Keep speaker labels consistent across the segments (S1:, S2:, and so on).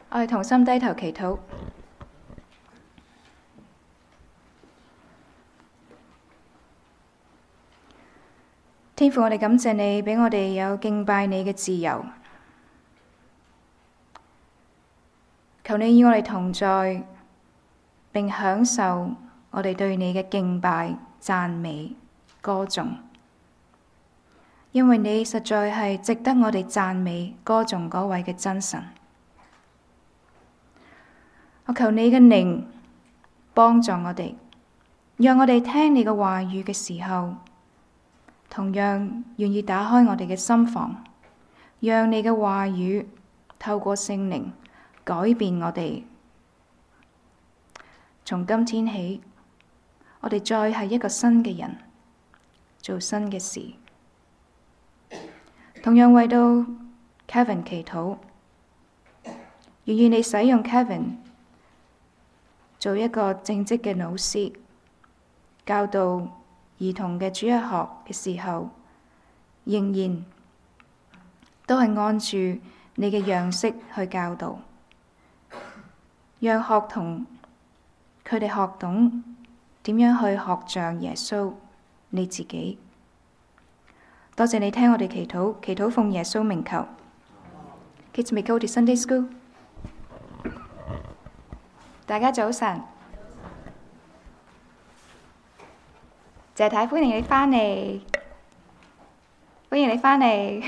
S1: 我哋同心低頭祈禱。天父，我哋感謝你俾我哋有敬拜你嘅自由。求你與我哋同在，並享受我哋對你嘅敬拜、讚美、歌頌。因為你實在係值得我哋讚美、歌頌嗰位嘅真神。我求你嘅靈幫助我哋，讓我哋聽你嘅話語嘅時候，同樣願意打開我哋嘅心房，讓你嘅話語透過聖靈改變我哋。從今天起，我哋再係一個新嘅人，做新嘅事。同樣為到 Kevin 祈禱，願意你使用 Kevin 做一個正職嘅老師，教導兒童嘅主日學嘅時候，仍然都係按住你嘅樣式去教導，讓學童佢哋學懂點樣去學像耶穌你自己。多謝你聽我哋祈禱，祈禱奉耶穌名求。Kids may go to Sunday school。大家早晨，謝太歡迎你返嚟，歡迎你返嚟，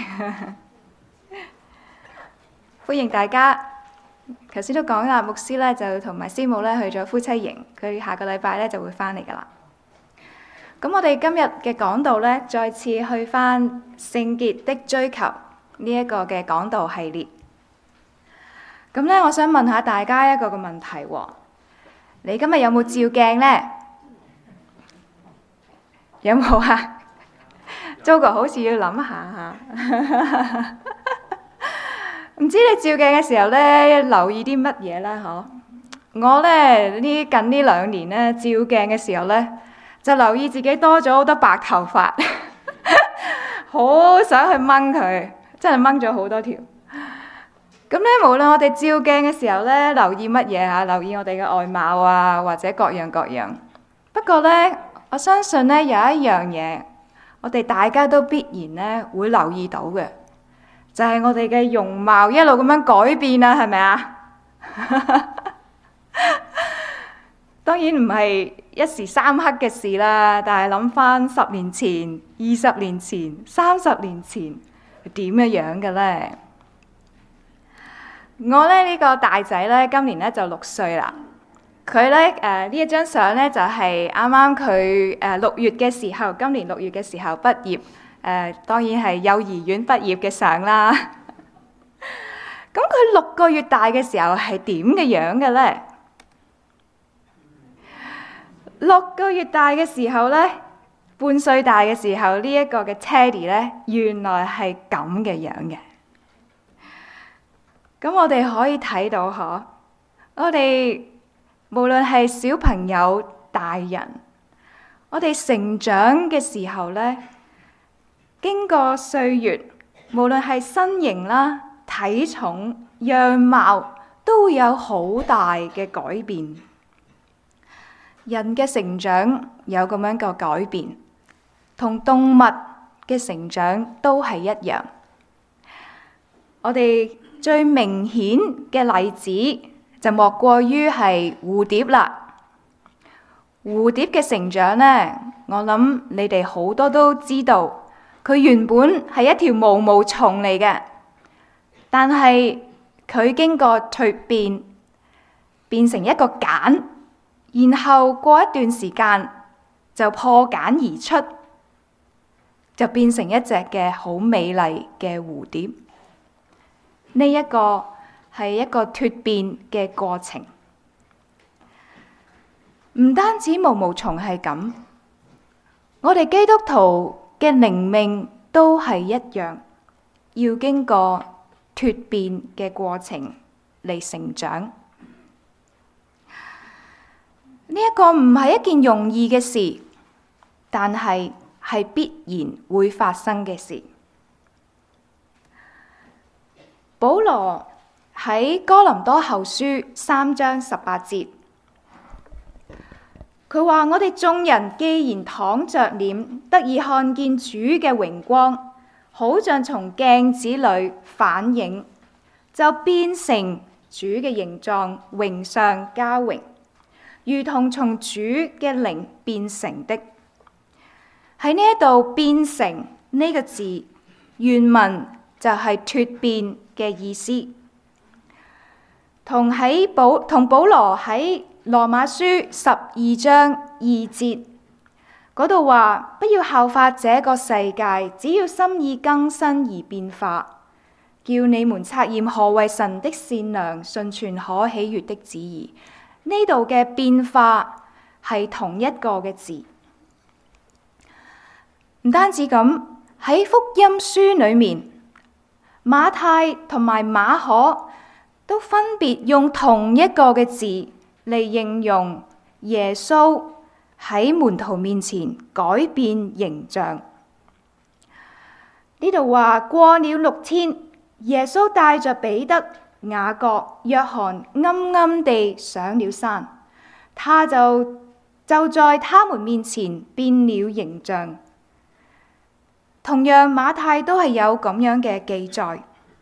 S1: 歡迎大家。頭先都講啦，牧師呢就同埋師母呢去咗夫妻營，佢下個禮拜呢就會返嚟㗎喇。咁我哋今日嘅講道呢，再次去返聖潔的追求呢一個嘅講道系列。咁呢，我想問下大家一個問題喎，你今日有冇照鏡呢？有冇啊？Jogo 好似要諗下嚇，唔知你照鏡嘅時候呢，留意啲乜嘢啦？我呢近呢2年呢，照鏡嘅時候呢，就留意自己多咗好多白頭髮，好想去掹佢，真係掹咗好多條。咁咧，無論我哋照鏡嘅時候咧，留意乜嘢啊？留意我哋嘅外貌啊，或者各樣各樣。不過咧，我相信咧有一樣嘢，我哋大家都必然咧會留意到嘅，就係我哋嘅容貌一路咁樣改變啊，係咪啊？當然唔係一時三刻嘅事啦，但係諗翻10年前、20年前、30年前係點嘅樣嘅咧？我咧呢個大仔咧，今年咧就6歲啦。佢咧呢一張相咧就係啱啱佢6月嘅時候，今年6月嘅時候畢業。當然係幼兒園畢業嘅相啦。咁佢6個月大嘅時候係點嘅樣嘅咧？6個月大嘅時候咧，半歲大嘅時候，呢一個嘅 Teddy 咧，原來係咁嘅樣嘅。咁我哋可以睇到我哋無論係小朋友、大人，我哋成長嘅時候呢，經過歲月，無論係身形啦、體重、樣貌，都會有好大嘅改變。人嘅成長有咁樣個改變，同動物嘅成長都係一樣。我哋最明顯嘅例子就莫過於係蝴蝶啦。蝴蝶嘅成長呢，我諗你哋好多都知道，佢原本係一條毛毛蟲嚟嘅，但係佢經過蛻變，變成一個繭，然後過一段時間就破繭而出，就變成一隻嘅好美麗嘅蝴蝶。呢一個係一個蛻變嘅過程，唔單止毛毛蟲係咁，我哋基督徒嘅靈命都係一樣，要經過蛻變嘅過程嚟成長。呢一個唔係一件容易嘅事，但係必然會發生嘅事。保羅喺哥林多後書3章18節，佢話：我哋眾人既然躺着臉，得以看見主嘅榮光，好像從鏡子裏反映，就變成主嘅形狀，榮上加榮，如同從主嘅靈變成的。喺呢一度變成呢個字，原文就係脫變嘅意思。同保羅喺羅馬書12章2節嗰度話：不要效法這個世界，只要心意更新而變化，叫你們察驗何為神的善良、純全、可喜悅的旨意。呢度嘅變化係同一個嘅字。唔單止咁，喺福音書裏面，馬太同埋馬可都分別用同一個嘅字嚟形容耶穌喺門徒面前改變形象。呢度話過了6天，耶穌帶着彼得、雅各、約翰暗暗地上了山，他就在他們面前變了形象。同樣馬太都係有咁樣嘅記載。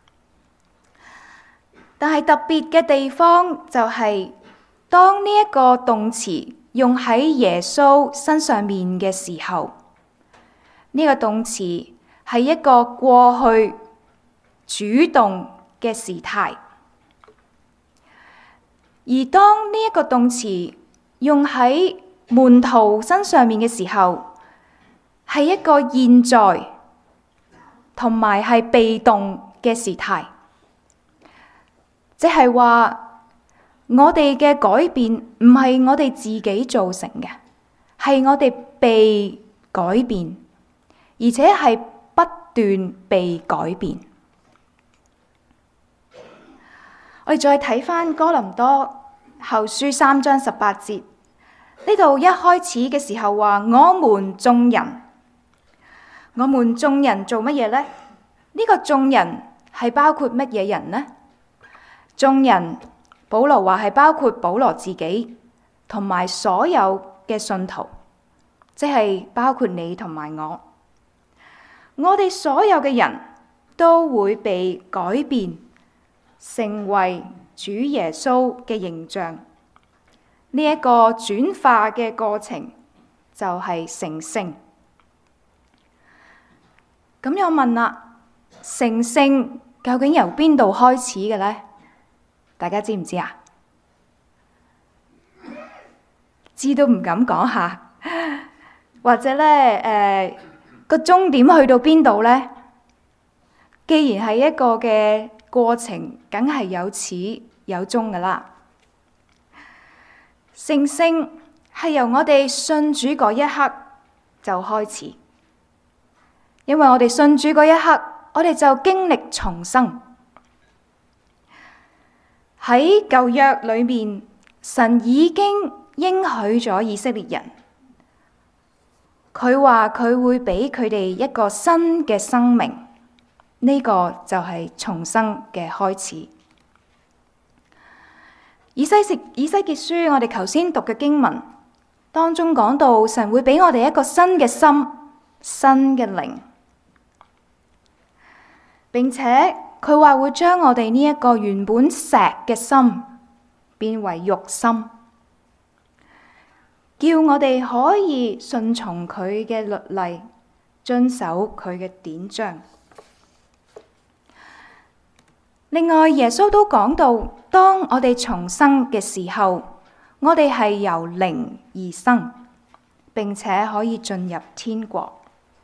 S1: 但係特別嘅地方就係，當呢一個動詞用喺耶穌身上面嘅時候，呢個動詞係一個過去主動嘅時態；而當呢一個動詞用喺門徒身上面嘅時候，係一個現在同埋係被動嘅時態。即係話，我哋嘅改變唔係我哋自己造成嘅，係我哋被改變，而且係不斷被改變。我哋再睇返哥林多後書3章18節，呢度一開始嘅時候話：我們眾人做乜嘢呢？呢個眾人係包括乜嘢人呢？眾人，保羅話係包括保羅自己同埋所有嘅信徒，即係包括你同埋我。我哋所有嘅人都會被改變，成為主耶穌嘅形象。呢一個轉化嘅過程就係成聖。咁我問啦，成聖究竟由邊度開始嘅呢？大家知唔知啊？知都唔敢講下，或者呢個終點去到邊度呢？既然係一個嘅過程，梗係有始有終噶啦。成聖係由我哋信主嗰一刻就開始，因為我哋信主嗰一刻，我哋就經歷重生。喺舊約裏面，神已經應許咗以色列人，佢話佢會俾佢哋一個新嘅生命，呢個就係重生嘅開始。以西結書我哋頭先讀嘅經文當中講到，神會俾我哋一個新嘅心、新嘅靈，並且佢話會將我哋呢一個原本石嘅心變為肉心，叫我哋可以順從佢嘅律例，遵守佢嘅典章。另外，耶穌都講到，當我哋重生嘅時候，我哋係由靈而生，並且可以進入天國。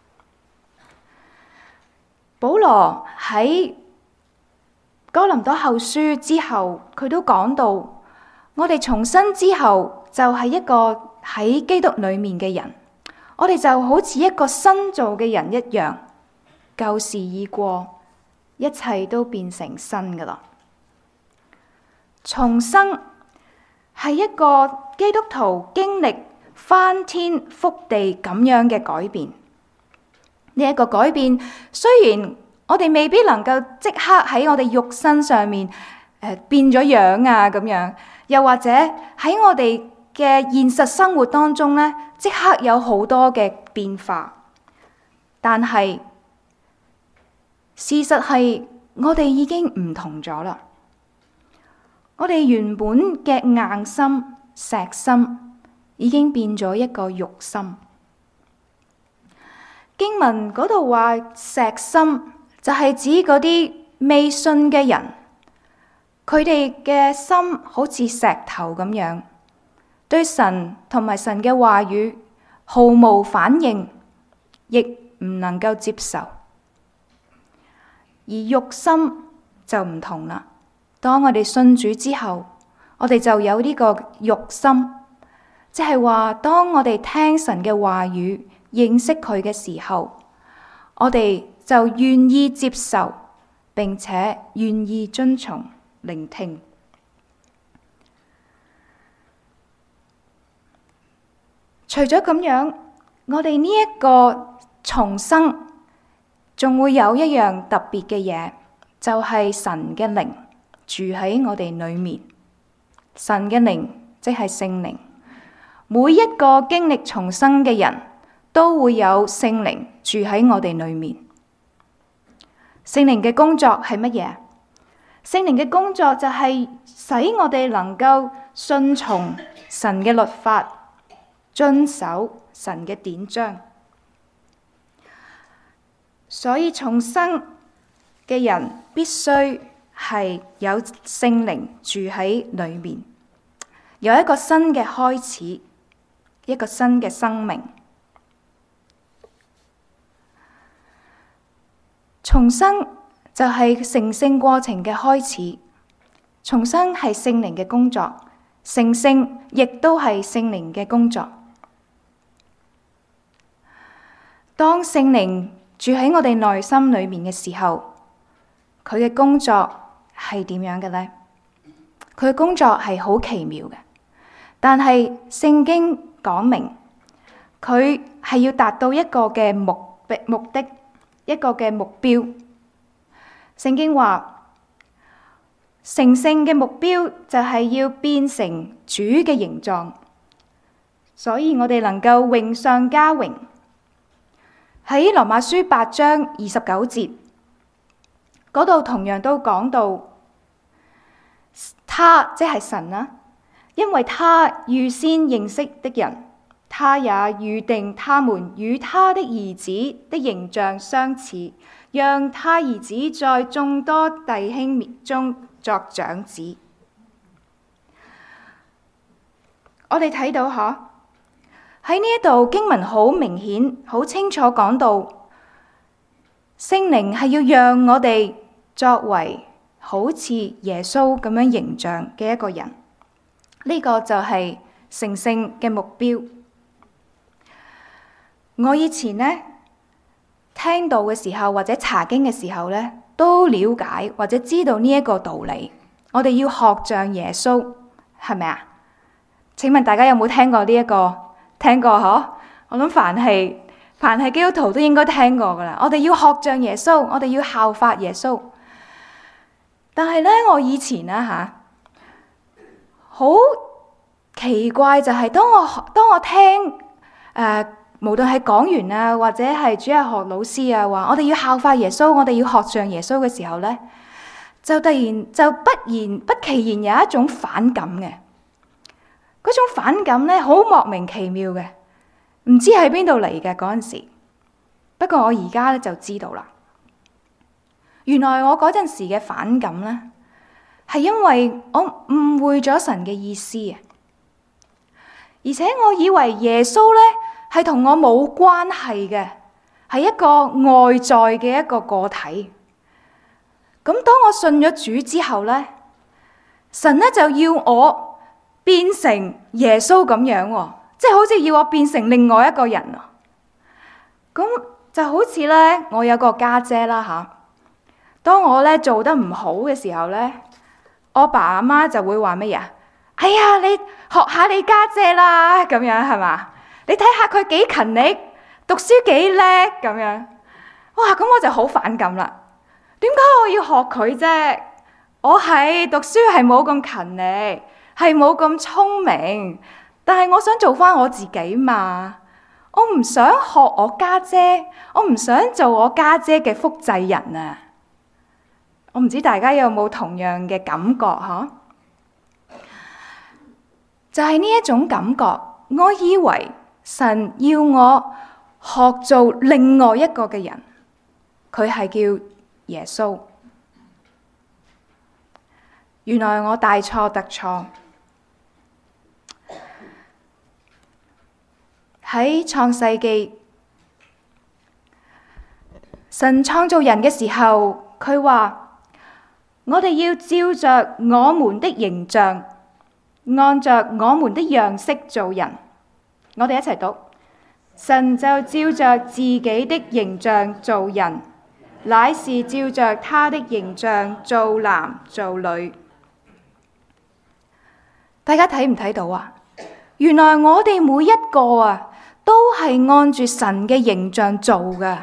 S1: 保羅喺哥林多後書之後，佢都講到，我哋重生之後就係一個喺基督裏面嘅人，我哋就好似一個新造嘅人一樣，舊事已過，一切都變成新噶啦。重生係一個基督徒經歷翻天覆地咁樣嘅改變。呢一個改變，雖然我哋未必能夠即刻喺我哋肉身上面變咗樣啊咁樣，又或者喺我哋嘅現實生活當中呢，即刻有好多嘅變化。但係事實係我哋已經唔同咗啦。我哋原本嘅硬心、石心已經變咗一個肉心。經文嗰度話石心就係指嗰啲未信嘅人，佢哋嘅心好似石頭咁樣，對神同埋神嘅話語毫無反應，亦唔能夠接受。而肉心就唔同啦。當我哋信主之後，我哋就有呢個肉心，即係話當我哋聽神嘅話語，認識佢嘅時候，我哋就願意接受，並且願意遵從、聆聽。除咗咁樣，我哋呢一個重生，仲會有一樣特別嘅嘢，就係神嘅靈住喺我哋裏面。神嘅靈即係聖靈，每一個經歷重生嘅人都會有聖靈住喺我哋裏面。聖靈嘅工作係乜嘢？聖靈嘅工作就係使我哋能夠順從神嘅律法，遵守神嘅典章。所以重生嘅人必須係有聖靈住喺裏面，有一個新嘅開始，一個新嘅生命。重生就係成聖過程嘅開始，重生係聖靈嘅工作，成聖亦都係聖靈嘅工作。當聖靈住喺我哋內心裏面嘅時候，佢嘅工作係點樣嘅呢？佢嘅工作係好奇妙嘅，但係聖經講明佢係要達到一個嘅目的，一個嘅目標。聖經話成聖嘅目標就係要變成主嘅形狀，所以我哋能夠榮上加榮。喺羅馬書8章29節嗰度同樣都講到，他即係神啦，因為他預先認識的人，他也預定他們與他的兒子的形象相似，讓他兒子在眾多弟兄中作長子。我哋睇到喺呢一度經文好明顯、好清楚講到，聖靈係要讓我哋作為好似耶穌咁樣形象嘅一個人，呢個就係成聖嘅目標。我以前呢，聽到嘅時候或者查經嘅時候呢，都了解或者知道呢一個道理。我哋要學像耶穌，係咪啊？請問大家有冇聽過呢一個？聽過嗬？我諗凡係基督徒都應該聽過噶啦。我哋要學像耶穌，我哋要效法耶穌。但係呢，我以前好奇怪就係當我聽無論係講員啊，或者係主日學老師啊，話我哋要效法耶穌，我哋要學像耶穌嘅時候呢，就突然就不其然有一種反感嘅。嗰種反感呢，好莫名其妙嘅，唔知喺邊度嚟嘅嗰陣時。不過我而家咧就知道啦，原來我嗰陣時嘅反感呢，係因為我誤會咗神嘅意思啊，而且我以為耶穌呢係同我冇關係嘅，係一個外在嘅一個個體。咁當我信咗主之後呢，神呢就要我變成耶穌咁樣，即係好似要我變成另外一個人啊！咁就好似呢，我有個家姐啦當我呢做得唔好嘅時候呢，我爸阿媽就會話乜嘢？哎呀，你學下你家姐啦，咁樣係嘛？你睇下佢幾勤力，讀書幾叻咁樣。哇！咁我就好反感啦。點解我要學佢啫？ 我係讀書係冇咁勤力，係冇咁聰明，但係我想做翻我自己嘛。我唔想學我家姐，我唔想做我家姐嘅複製人啊！我唔知大家有冇同樣嘅感覺嗬？就係呢一種感覺，我以為神要我學做另外一個嘅人，佢係叫耶穌。原來我大錯特錯。喺創世記，神創造人嘅時候，佢話我哋要照着我們的形象，按着我們的樣式做人。我哋一齊讀，神就照着自己的形象做人，乃是照着他的形象做男做女。大家睇唔睇到啊？原來我哋每一個啊，都係按住神嘅形象做㗎。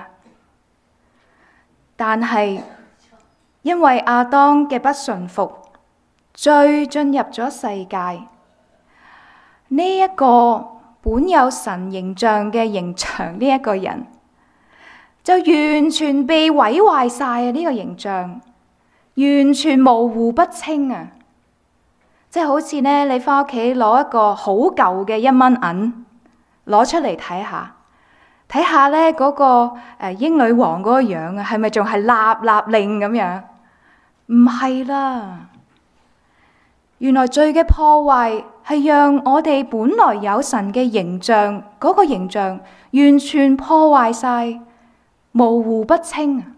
S1: 但係因為亞當嘅不順服，罪進入咗世界，呢一個本有神形象嘅形象，呢一個人就完全被毀壞晒啊！呢個形象完全模糊不清啊！即係好似呢，你翻屋企攞一個好舊嘅1蚊銀攞出嚟睇下，睇下呢嗰個英女王嗰個樣啊，係咪仲係立立令咁樣？唔係啦，原來罪嘅破壞係讓我哋本來有神嘅形象，嗰個形象完全破壞晒，模糊不清啊！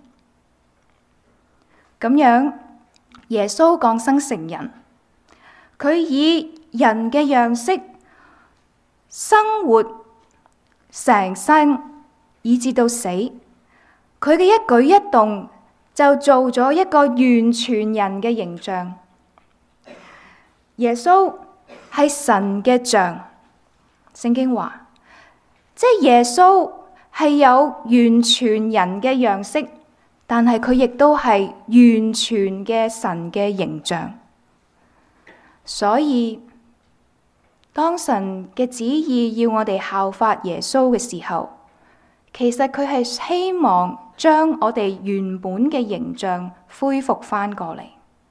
S1: 咁樣耶穌降生成人，佢以人嘅樣式生活成生，以至到死，佢嘅一舉一動就做咗一個完全人嘅形象。耶穌係神嘅像，聖經話，即係耶穌係有完全人嘅樣式，但係佢亦都係完全嘅神嘅形象。所以當神嘅旨意要我哋效法耶穌嘅時候，其實佢係希望將我哋原本嘅形象恢復翻過嚟，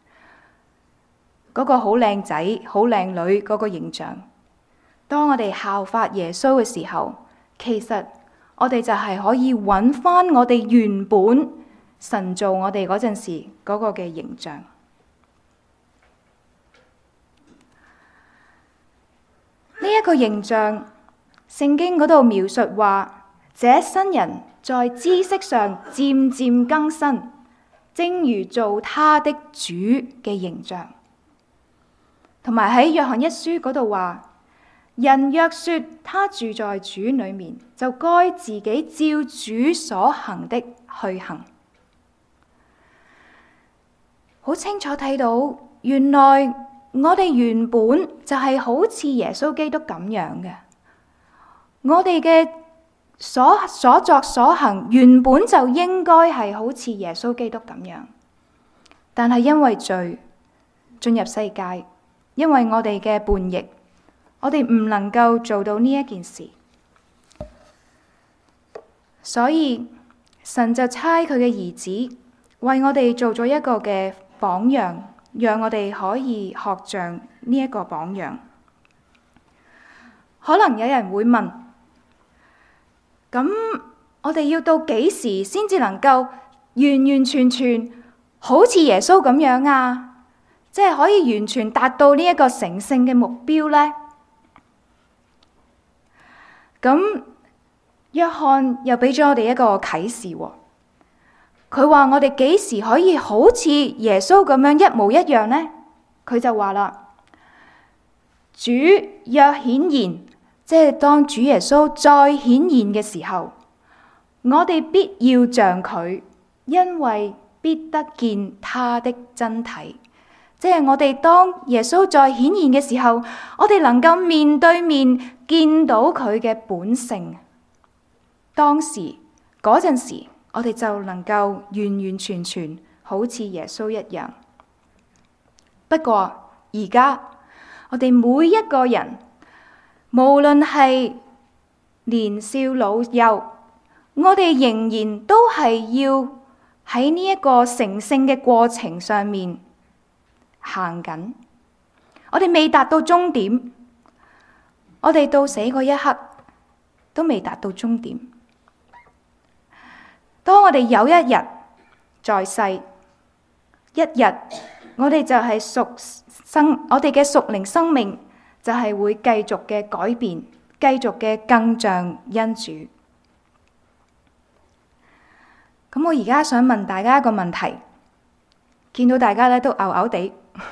S1: 嗰個好靚仔、好靚女嗰個形象。當我哋效法耶穌嘅時候，其實我哋就係可以揾翻我哋原本神造我哋嗰陣時嗰個嘅形象。呢一個形象，聖經嗰度描述話，這新人在知識上漸漸更新，正如做他的主嘅形象。同埋喺約翰一書嗰度話，人若說他住在主裏面，就該自己照主所行的去行。好清楚睇到，原來我哋原本就係好似耶穌基督咁樣嘅，我哋嘅所作所行原本就應該係好似耶穌基督咁樣，但係因為罪進入世界，因為我哋嘅叛逆，我哋唔能夠做到呢一件事，所以神就差佢嘅兒子為我哋做咗一個嘅榜樣，讓我哋可以學像呢一個榜樣。可能有人會問，咁我哋要到幾時先至能夠完完全全好似耶穌咁樣啊？即係可以完全達到呢一個成聖嘅目標呢？咁約翰又俾咗我哋一個啟示喎。佢話我哋幾時可以好似耶穌咁樣一模一樣呢？佢就話啦，主若顯現，即係當主耶穌再顯現嘅時候，我哋必要像佢，因為必得見他的真體。即係我哋當耶穌再顯現嘅時候，我哋能夠面對面見到佢嘅本性。當時嗰陣時，我哋就能夠完完全全好似耶穌一樣。 不過而家我哋每一個人，無論係年少老幼，我哋仍然都係要喺呢一個成聖嘅過程上面行緊。我哋未達到終點，我哋到死嗰一刻都未達到終點。當我哋有一日在世，一日我哋就係我哋嘅屬靈生命就係會繼續嘅改變，繼續嘅更像恩主。咁我而家想問大家一個問題，見到大家咧都嘔嘔地，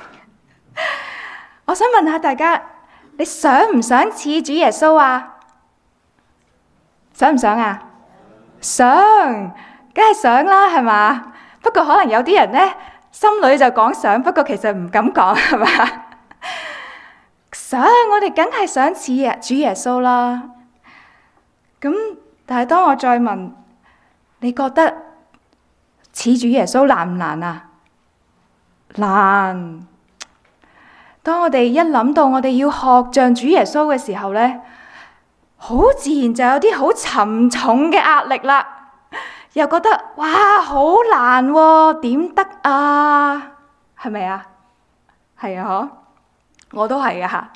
S1: 我想問下大家，你想唔想似主耶穌啊？想唔想啊？想，梗係想啦，係嘛？不過可能有啲人呢，心裏就講想，不過其實唔敢講，係嘛？想，我哋梗係想似主耶穌啦。咁但係當我再問，你覺得似主耶穌難唔難啊？難。當我哋一諗到我哋要學像主耶穌嘅時候呢，好自然就有啲好沉重嘅壓力啦，又覺得哇好難喎，點得啊？係咪啊？係啊，嗬，我都係啊。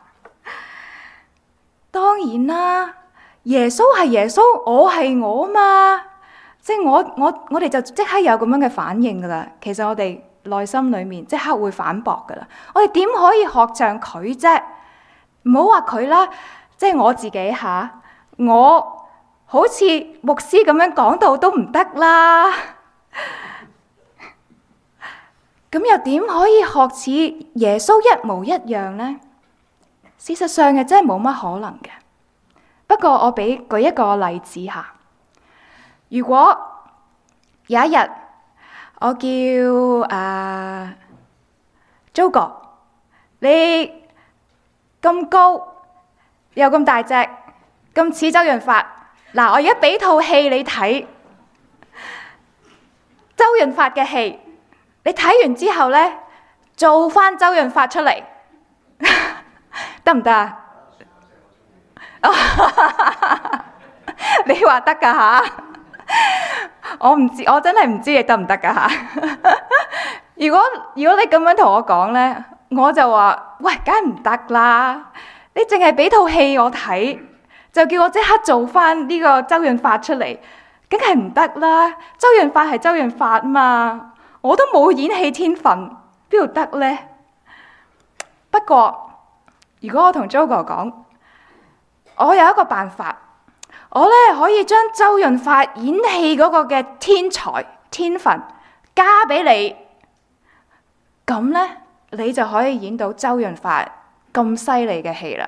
S1: 當然啦，耶穌係耶穌，我係我嘛，即係我哋就即刻有咁樣嘅反應噶啦。其實我哋內心裏面即刻會反駁噶啦。我哋點可以學像佢啫？唔好話佢啦，即係我自己吓，我好似牧師咁樣講道都唔得啦。咁又點可以學似耶穌一模一樣呢？事實上係真係冇乜可能嘅。不過我舉一個例子吓，如果有一日我叫租哥，你咁高又咁大隻，咁似周潤發，嗱，我而家俾套戲你睇，周潤發嘅戲，你睇完之後呢，做翻周潤發出嚟，得唔得啊？你話得噶吓？我唔知，我真係唔知你得唔得噶吓。如果你咁樣同我講呢，我就話喂，梗係唔得啦！你淨係俾套戲我睇，就叫我即刻做翻呢個周潤發出嚟，梗係唔得啦！周潤發係周潤發嘛，我都冇演戲天分，邊度得呢？不過如果我同 Jo 哥講，我有一個辦法，我呢可以將周潤發演戲嗰個嘅天分加俾你，咁呢，你就可以演到周潤發咁犀利嘅戲啦，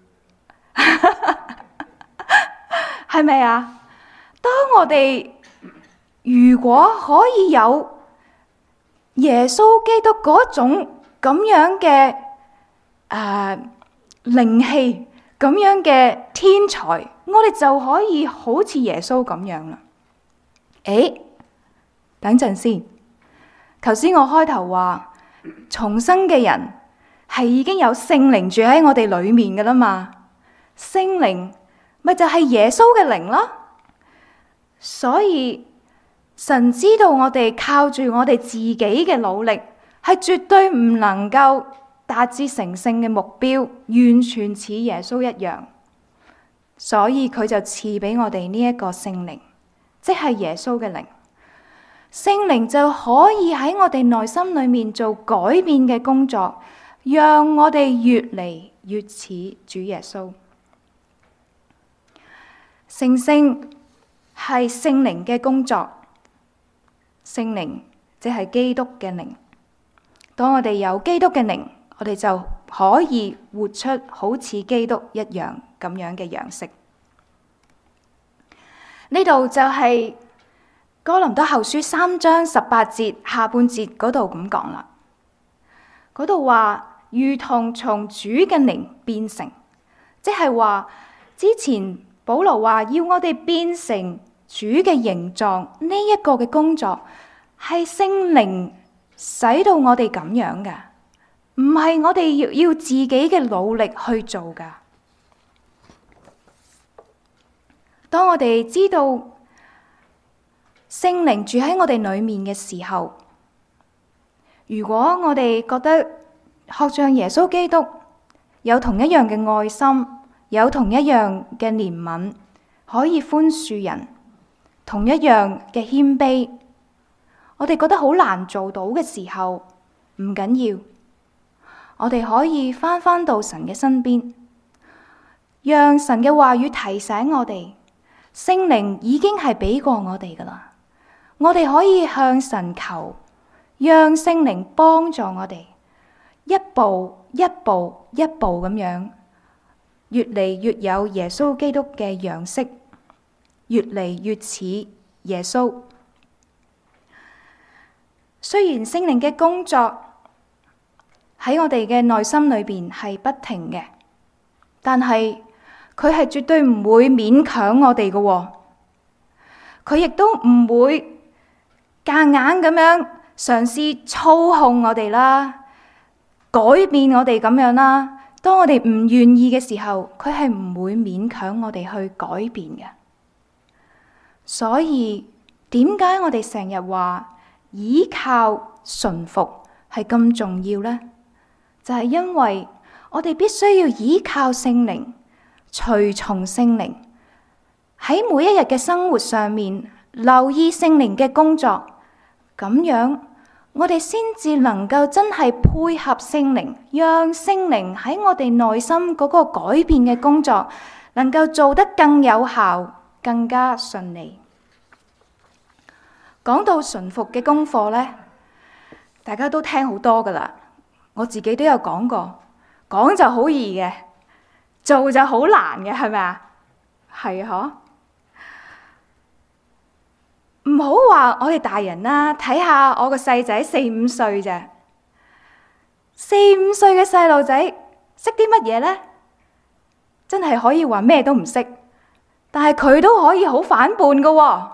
S1: 係咪啊？當我哋如果可以有耶穌基督嗰種咁樣嘅靈氣，咁樣嘅天才，我哋就可以好似耶穌咁樣啦。等陣先，頭先我開頭話重生嘅人係已經有聖靈住喺我哋裏面噶啦嘛，聖靈咪就係耶穌嘅靈咯。所以神知道我哋靠住我哋自己嘅努力係絕對唔能夠達至成聖嘅目標，完全似耶穌一樣，所以佢就賜俾我哋呢一個聖靈，即係耶穌嘅靈。聖靈就可以喺我哋內心裏面做改變嘅工作，讓我哋越嚟越似主耶穌。成聖係聖靈嘅工作，聖靈即係基督嘅靈。當我哋有基督嘅靈，我哋就可以活出好似基督一樣咁樣嘅樣式。呢度就係哥林多後書3章18節下半節嗰度咁講啦。嗰度話如同從主嘅靈變成，即係話之前保羅話要我哋變成主嘅形狀，呢一個嘅工作係聖靈使到我哋咁樣嘅。 唔係我哋要自己嘅努力去做㗎。當我哋知道聖靈住喺我哋裏面嘅時候，如果我哋覺得學像耶穌基督有同一樣嘅愛心，有同一樣嘅憐憫，可以寬恕人，同一樣嘅謙卑，我哋覺得好難做到嘅時候，唔緊要，我哋可以返到神嘅身邊，讓神嘅話語提醒我哋，聖靈已經係俾過我哋噶啦，我哋可以向神求，讓聖靈幫助我哋，一步一步一步咁樣，越嚟越有耶穌基督嘅樣式，越嚟越似耶穌。雖然聖靈嘅工作喺我哋嘅內心裏邊係不停嘅，但係佢係絕對唔會勉強我哋嘅，佢亦都唔會夾硬咁樣嘗試操控我哋啦，改變我哋咁樣啦。當我哋唔願意嘅時候，佢係唔會勉強我哋去改變嘅。所以點解我哋成日話依靠順服係咁重要呢？就係因為我哋必須要依靠聖靈，隨從聖靈，喺每一日嘅生活上面留意聖靈嘅工作，咁樣我哋先至能夠真係配合聖靈，讓聖靈喺我哋內心嗰個改變嘅工作能夠做得更有效，更加順利。講到順服嘅功課呢，大家都聽好多噶啦，我自己都有講過，講就好易嘅，做就好難嘅，係咪啊？係啊，唔好話我哋大人啦，睇下我個細仔4-5歲啫，4-5歲嘅細路仔識啲乜嘢呢？真係可以話咩都唔識，但係佢都可以好反叛噶喎。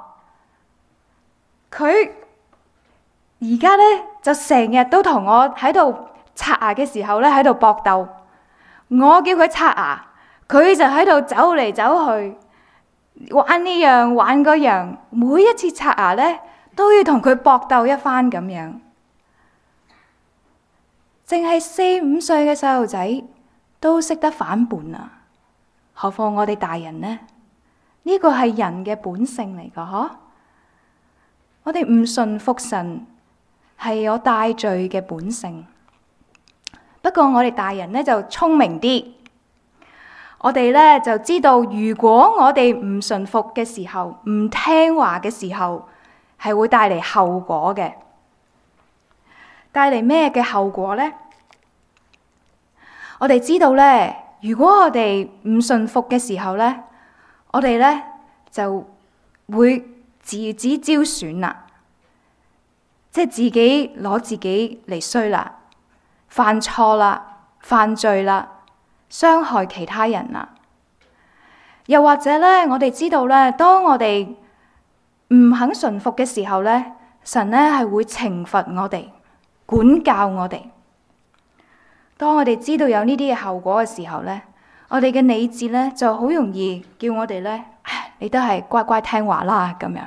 S1: 佢而家呢，就成日都同我喺度刷牙嘅時候呢，喺度搏鬥，我叫佢刷牙，佢就喺度走嚟走去玩呢樣玩嗰樣，每一次刷牙呢，都要同佢搏鬥一番咁樣。淨係4-5歲嘅細路仔都識得反叛啊，何況我哋大人呢？呢個係人嘅本性嚟噶，嗬？我哋唔順服神係有帶罪嘅本性。不過我哋大人呢就聰明啲，我哋呢就知道，如果我哋唔順服嘅時候，唔聽話嘅時候，係會帶嚟後果嘅。帶嚟咩嘅後果呢？我哋知道呢，如果我哋唔順服嘅時候呢，我哋呢就會自指招損啦，即係自己攞自己嚟衰啦，犯錯啦，犯罪啦，傷害其他人啦。又或者呢，我哋知道呢，當我哋唔肯順服嘅時候呢，神呢係會懲罰我哋，管教我哋。當我哋知道有呢啲嘅後果嘅時候呢，我哋嘅理智呢就好容易叫我哋呢，你都係乖乖聽話啦咁樣。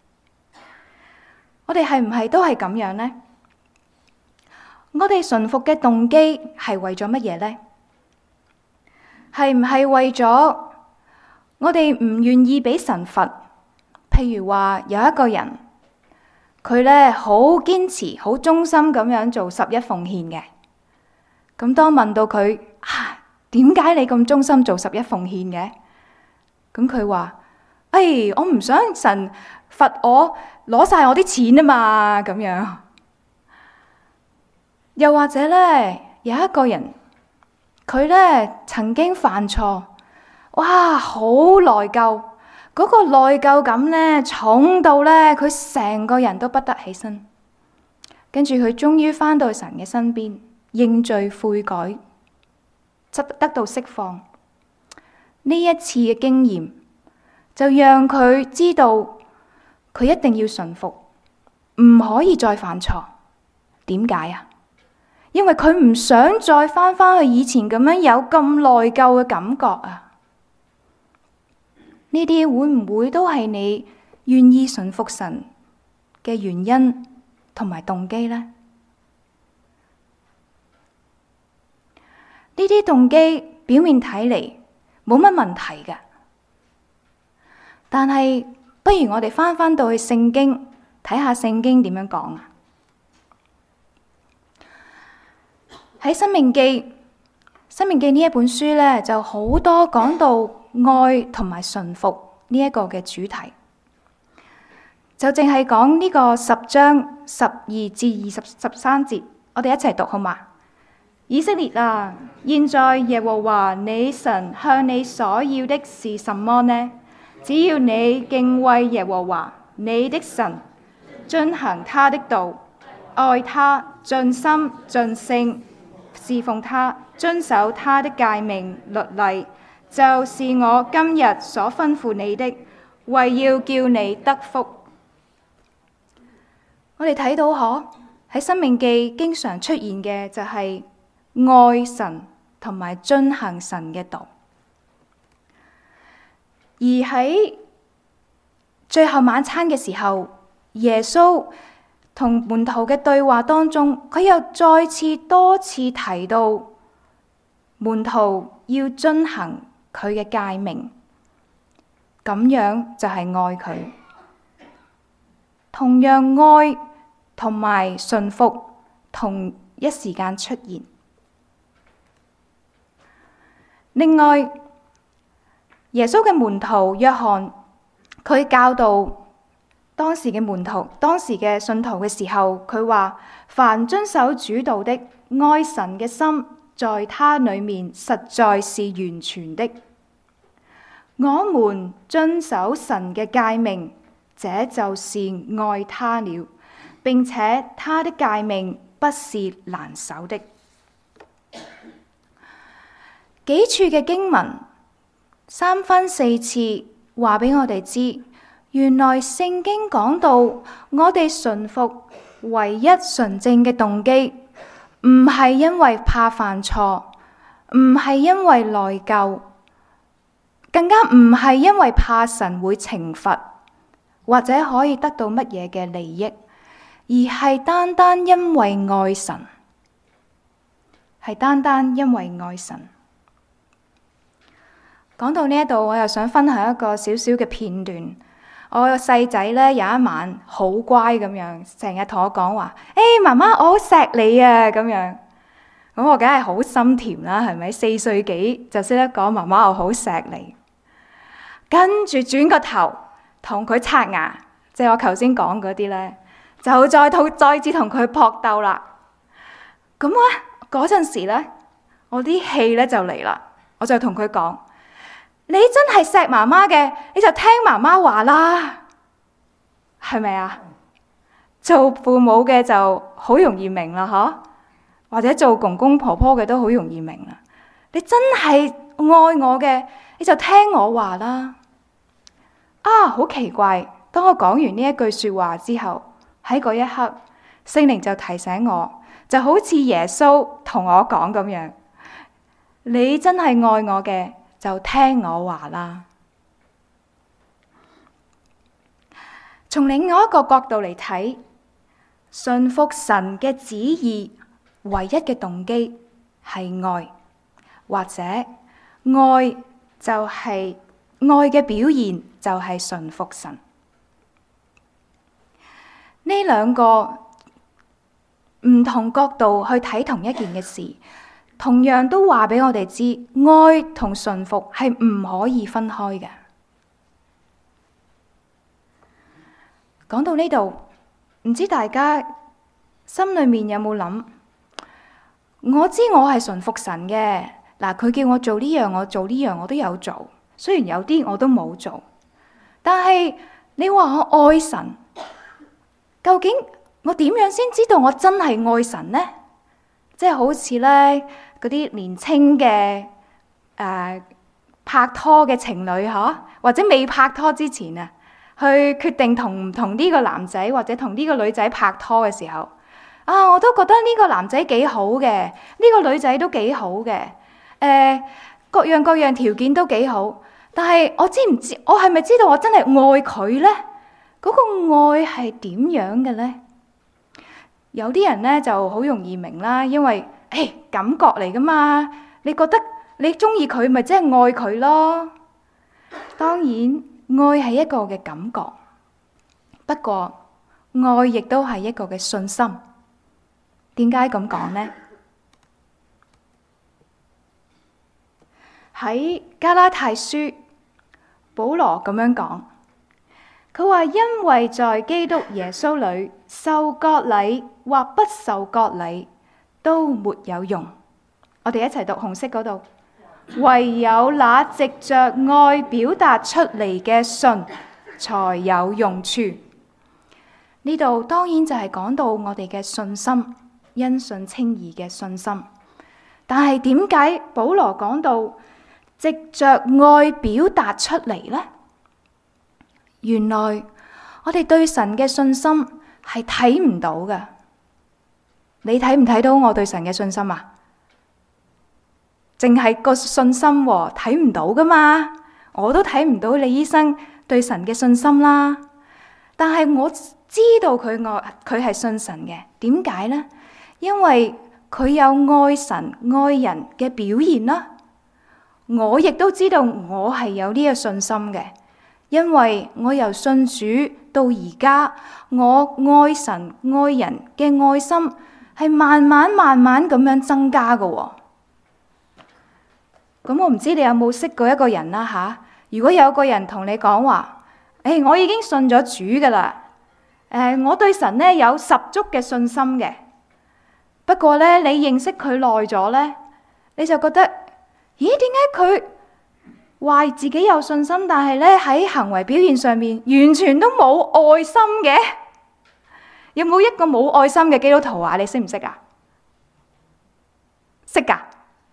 S1: 我哋係唔係都係咁樣呢？我哋順服嘅動機係為咗乜嘢呢？係唔係為咗我哋唔願意俾神罰？譬如話有一個人，佢呢好堅持、好忠心咁樣做11奉獻嘅。咁當問到佢點解你咁忠心做11奉獻嘅？咁佢話：我唔想神罰我攞晒我啲錢啊嘛，咁樣。又或者呢，有一個人，佢呢曾經犯錯，哇，好內疚，嗰個內疚感呢重到呢，佢成個人都不得起身。跟住佢終於返到神嘅身邊，認罪悔改，得到釋放。呢一次嘅經驗，就讓佢知道佢一定要順服，唔可以再犯錯。點解啊？ 因為佢唔想再返去以前咁樣有咁內疚嘅感覺啊。呢啲會唔會都係你願意順服神嘅原因同埋動機呢？呢啲動機表面睇嚟冇乜問題嘅，但係不如我哋返到去聖經睇下聖經點樣講啊。喺申命記呢一本書呢，就好多講到愛同埋順服呢一個嘅主題，就淨係講呢個10章12至13節，我哋一齊讀好嘛？以色列啊，現在耶和華你神向你所要的是什麼呢？只要你敬畏耶和華你的神，遵行他的道，愛他，盡心盡性侍奉他，遵守他的誡命律例，就是我今日所吩咐你的，為要叫你得福。我哋睇到喺申命記經常出現嘅就係愛神同埋遵行神嘅道，而喺最後晚餐嘅時候，耶穌同門徒嘅對話當中，佢又再次多次提到門徒要遵行佢嘅誡命，咁樣就係愛佢。同樣愛同埋順服同一時間出現。另外，耶穌嘅門徒約翰，佢教導當時嘅門徒、當時嘅信徒嘅時候，佢話：凡遵守主道的，愛神嘅心在他裏面實在是完全的。我們遵守神嘅誡命，這就是愛他了，並且他的誡命不是難守的。幾處嘅經文3分4次話俾我哋知，原來聖經講到我哋順服唯一純正嘅動機，唔係因為怕犯錯，唔係因為內疚，更加唔係因為怕神會懲罰，或者可以得到乜嘢嘅利益，而係單單因為愛神，係單單因為愛神。講到呢一度，我又想分享一個小小嘅片段。我個細仔呢，有一晚好乖咁樣，成日同我講話：媽媽，我好錫你啊！咁樣，咁我梗係好心甜啦，係咪？4歲幾就識得講媽媽，我好錫你。跟住轉個頭同佢刷牙，即係我頭先講嗰啲呢，就再次同佢搏鬥啦。咁咧嗰陣時呢，我啲氣呢就嚟啦，我就同佢講：你真係錫媽媽嘅，你就聽媽媽話啦，係咪啊？做父母嘅就好容易明啦，或者做公公婆婆嘅都好容易明啦。你真係愛我嘅，你就聽我話啦。好奇怪！當我講完呢一句說話之後，喺嗰一刻，聖靈就提醒我，就好似耶穌同我講咁樣：你真係愛我嘅，就聽我話啦。從另外一個角度嚟睇，順服神嘅旨意，唯一嘅動機係愛，或者愛就係愛嘅表現，就係順服神。呢兩個唔同角度去睇同一件嘅事，同樣都話俾我哋知，愛同順服係唔可以分開嘅。講到呢度，唔知大家心裏面有冇諗？我知我係順服神嘅，嗱，佢叫我做呢樣，我做呢樣，我都有做。雖然有啲我都冇做，但係你話我愛神，究竟我點樣先知道我真係愛神呢？即係好似呢嗰啲年青嘅拍拖嘅情侶或者未拍拖之前啊，去決定同唔同呢個男仔或者同呢個女仔拍拖嘅時候， 我都覺得呢個男仔幾好嘅，呢個女仔都幾好嘅，各樣條件都幾好。但係我係咪知道我真係愛佢呢？嗰個愛係點樣嘅呢？有啲人呢就好容易明啦，因為感覺嚟噶嘛。你覺得你中意佢，咪即係愛佢咯。當然，愛係一個嘅感覺，不過愛亦都係一個嘅信心。點解咁講呢？喺加拉太書，保羅咁樣講，佢話因為在基督耶穌裏受割禮或不受割禮都沒有用。我哋一齊讀紅色嗰度，唯有那藉着愛表達出嚟嘅信才有用處。呢度當然就係講到我哋嘅信心，因信稱義嘅信心。但係點解保羅講到藉着愛表達出嚟呢？原來我哋對神嘅信心係睇唔到㗎。你睇唔睇到我對神嘅信心啊？淨係個信心睇唔到噶嘛？我都睇唔到李醫生對神嘅信心啦。但係我知道佢係信神嘅。點解呢？因為佢有愛神愛人嘅表現啦。我亦都知道我係有呢個信心嘅，因為我由信主到而家，我愛神愛人嘅愛心係慢慢咁樣增加嘅。咁我唔知你有冇識過一個人啦吓？如果有個人同你講話，我已經信咗主噶啦，我對神呢有十足嘅信心嘅。不過呢，你認識佢耐咗呢，你就覺得，咦？點解佢話自己有信心，但係呢喺行為表現上面完全都冇愛心嘅？有冇一個冇愛心嘅基督徒啊？你識唔識啊？識噶？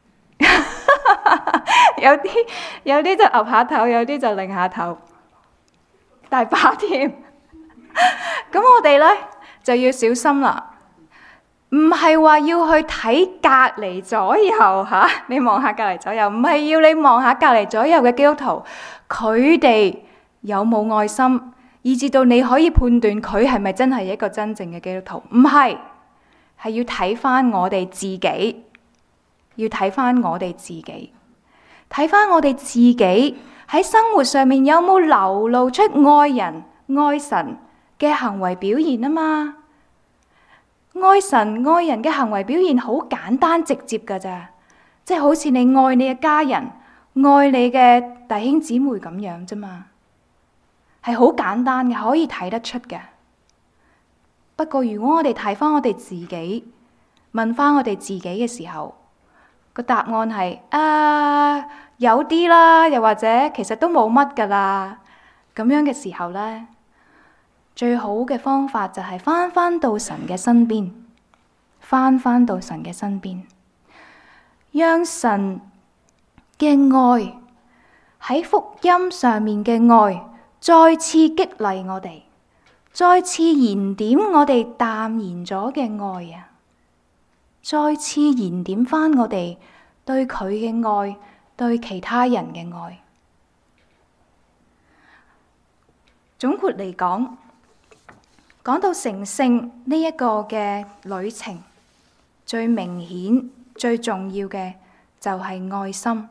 S1: 有啲就岌下頭，有啲就擰下頭，大把添。咁我哋呢就要小心啦，唔係話要去睇隔離左右吓，你望下隔離左右，唔係要你望下隔離左右嘅基督徒，佢哋有冇愛心，以至到你可以判斷佢係咪真係一個真正嘅基督徒？唔係，係要睇翻我哋自己。要睇翻我哋自己，睇翻我哋自己喺生活上面有冇流露出愛人愛神嘅行為表現啊嘛。愛神愛人嘅行為表現好簡單直接噶咋，即係好似你愛你嘅家人愛你嘅弟兄姊妹咁樣啫嘛，係好簡單嘅，可以睇得出嘅。不過如果我哋睇翻我哋自己，問翻我哋自己嘅時候，個答案係有啲啦，又或者其實都冇乜噶啦。咁樣嘅時候呢，最好嘅方法就係翻到神嘅身邊，翻到神嘅身邊，讓神嘅愛喺福音上面嘅愛再次激勵我哋，再次燃點我哋淡然咗嘅愛啊！再次燃點翻我哋對佢嘅愛，對其他人嘅愛。總括嚟講，講到成聖呢一個嘅旅程，最明顯、最重要嘅就係愛心。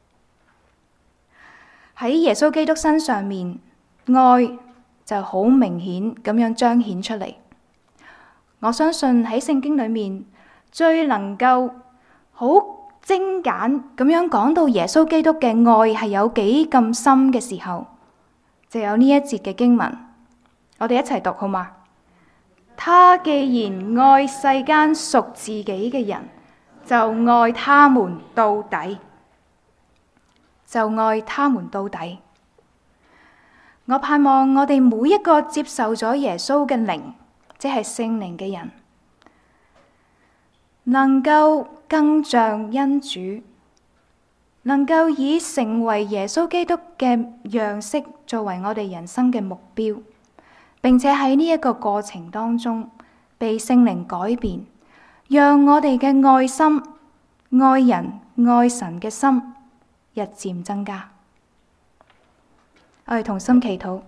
S1: 喺耶穌基督身上面，愛就好明顯咁樣彰顯出嚟。我相信喺聖經裏面，最能夠好精簡咁樣講到耶穌基督嘅愛係有幾咁深嘅時候，就有呢一節嘅經文，我哋一齊讀好嗎？他既然愛世間屬自己嘅人，就愛他們到底，就愛他們到底。我盼望我哋每一個接受咗耶穌嘅靈，即係聖靈嘅人，能夠更像恩主，能夠以成為耶穌基督嘅樣式作為我哋人生嘅目標，並且喺呢一個過程當中被聖靈改變，讓我哋嘅愛心、愛人、愛神嘅心日漸增加。我哋同心祈禱。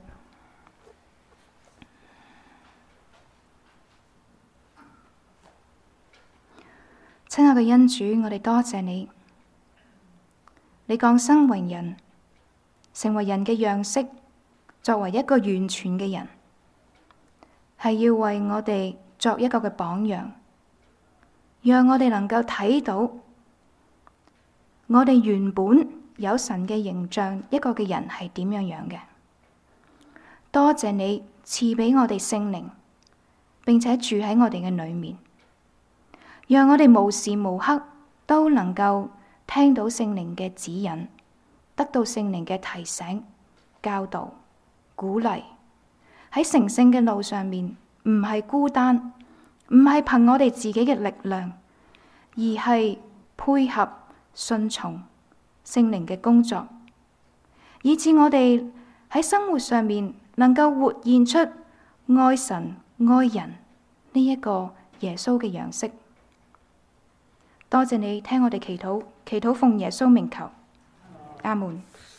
S1: 親愛嘅恩主，我哋多謝你，你降生為人，成為人嘅樣式，作為一個完全嘅人，係要為我哋作一個嘅榜樣，讓我哋能夠睇到我哋原本有神嘅形象，一個嘅人係點樣樣嘅。多謝你賜俾我哋聖靈，並且住喺我哋嘅裏面，讓我哋無時無刻都能夠聽到聖靈嘅指引，得到聖靈嘅提醒、教導、鼓勵，喺成聖嘅路上面唔係孤單，唔係憑我哋自己嘅力量，而係配合順從聖靈嘅工作，以致我哋喺生活上面能夠活現出愛神愛人呢一個耶穌嘅樣式。多謝你聽我哋祈禱，祈禱奉耶穌名求，阿門。